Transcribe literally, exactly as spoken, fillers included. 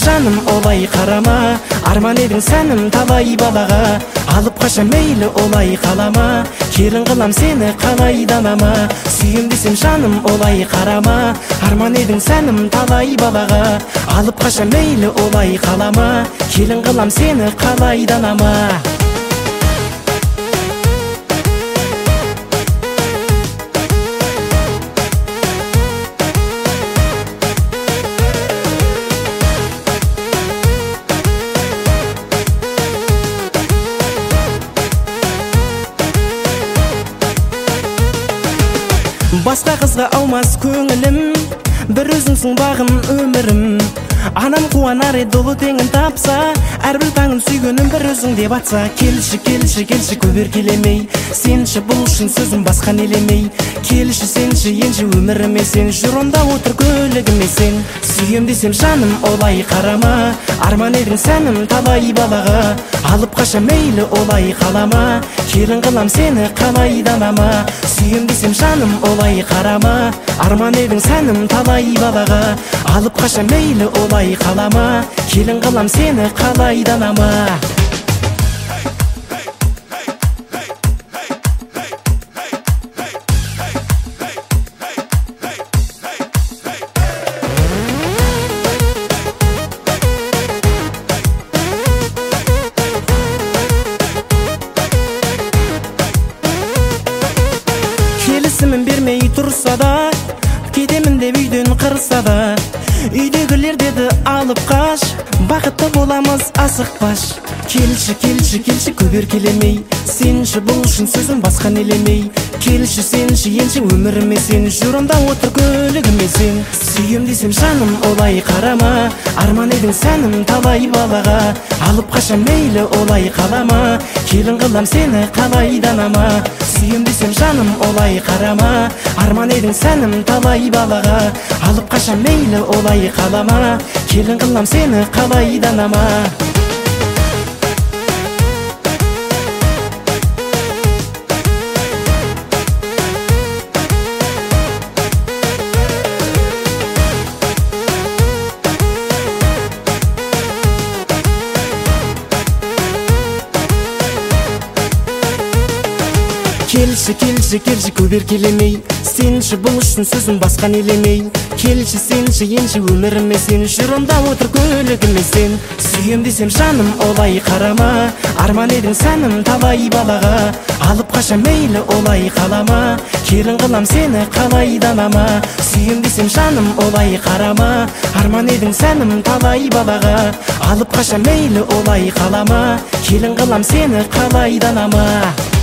жаным олай қарама, арман едің сәнім талай балаға. Алып қаша мейлі олай қалама, келін қылам сені қалай данама. Сүйем десем жаным олай қарама, арман едің сәнім талай балаға. Алып қаша мейлі олай қалама, келін қылам сені қалай данама. Басқа қызға аумас көңілім, бір өзіңсің бағым өмірім. Анам қуанар еді ұлы теңін тапса, әрбір таңын сүйгенім бір өзің деп атса. Келші, келші, келші көбер келемей, сенші бұл үшін сөзім басқа нелемей. Келші, сенші, енші өміріме сен, жүр онда отыр көлігіме сен. Сүйем десем жаным олай қарама, арман едің сәнім талай балаға. Алып қаша мейлі олай қалама, келін қылам сені қалай данама. Сүйем десем жаным олай қарама, арман едің сәнім талай балаға. Алып қаша мейлі олай қалама, келін қылам сені қалай данама. Келісімін бермей тұрса да, кетемін деп үйден қырса да. Үйдегілер деді алып қаш, бақытты боламыз асықпаш. Келші, келші, келші көбер келемей, сенші бұл үшін сөзім басқа нелемей. Келші, сенші, енші өміріме сен, жүр онда отыр көлігіме сен. Сүйем десем жаным олай қарама, арман едің сәнім талай балаға. Алып қаша мейлі олай қалама, келін қылам сені қалай данама. Сүйем десем жаным олай қарама, арман едің сәнім талай балаға. Алып қаша мейлі олай қалама, келін қылам сені қалай данама. Келші, келші, келші көбер келемей, сенші бұл үшін сөзім басқа нелемей. Келші, сенші, енші өміріме сен, жүр онда отыр көлігіме сен. Сүйем десем жаным олай қарама, арман едің сәнім талай балаға. Алып қаша мейлі олай қалама, келін қылам сені қалай данама. Сүйем десем жаным олай қарама, арман едің сәнім талай балаға. Алып қаша мейлі олай қалама, келін қылам сені қалай данама.